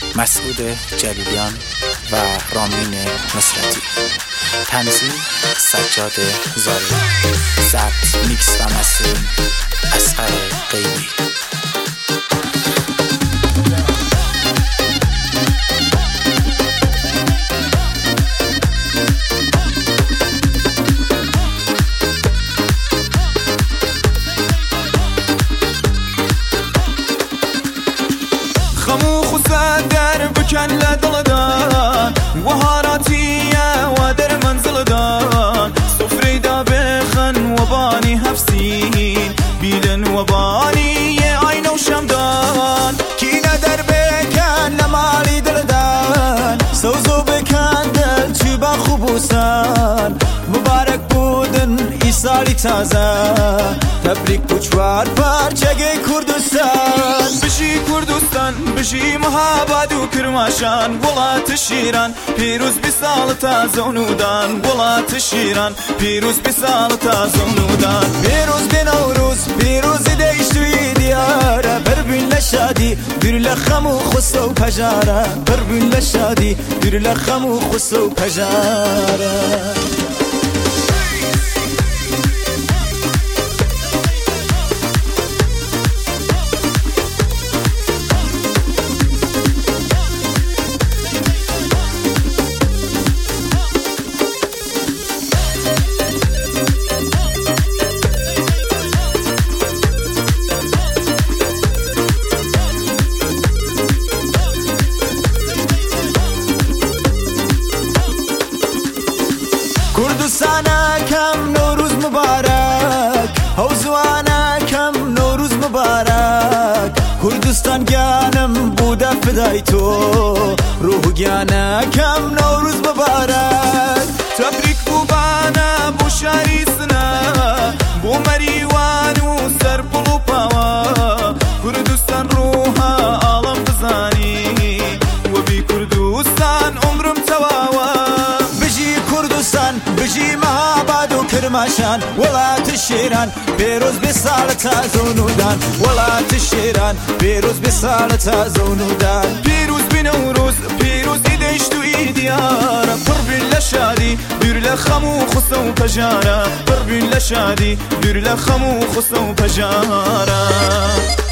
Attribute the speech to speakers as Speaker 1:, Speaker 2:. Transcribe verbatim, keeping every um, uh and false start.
Speaker 1: مسعود جلیلیان و رامین نصرتی. تنظیم سجاد زاری. ضبط، میکس و مسترینگ اصغر غیبی.
Speaker 2: خمو خساد در بکن لدلدان وهاراتية ودر منزلدان صفري دا بخن وباني هفسين بيلن وباني عين وشمدان كينا در بكن لمالي دلدان سوزو بكن دل چوبا خبوسان مبارك بودن ایسالی تازه تبریک بچوار پارچگی کردستان بشی کردستان بشی مهاباد و کرماشان ولات شیران پیروز بسال تازه و نودان ولات شیران پیروز بسال تازه و نودان پیروز به نوروز پیروز دیشتوی دیاره بربین لشادی بیر لخم و خسته و پجاره بربین لشادی بیر لخم و خسته و پجاره. کردستانا کم نوروز مبارک حوزوانا کم نوروز مبارک کردستان گیانم بوده فدای تو روح گیانا کم نوروز مبارک تبریک بو بانا بو شاریسنا بو مریوان و سر پلو پاوا کردستان روحا عالم بزانی و بی کردستان عمرم تواوا بجی مهاباد و کرماشان ولات شیران پیروز بسال تازه و نودان ولات شیران پیروز بسال تازه و نودان پیروز به نوروز پیروز دیدشت و ایدیاره پر بین لشادی بیر لخم و خسته و پجاره پر بین لشادی بیر لخم و خسته و پجاره.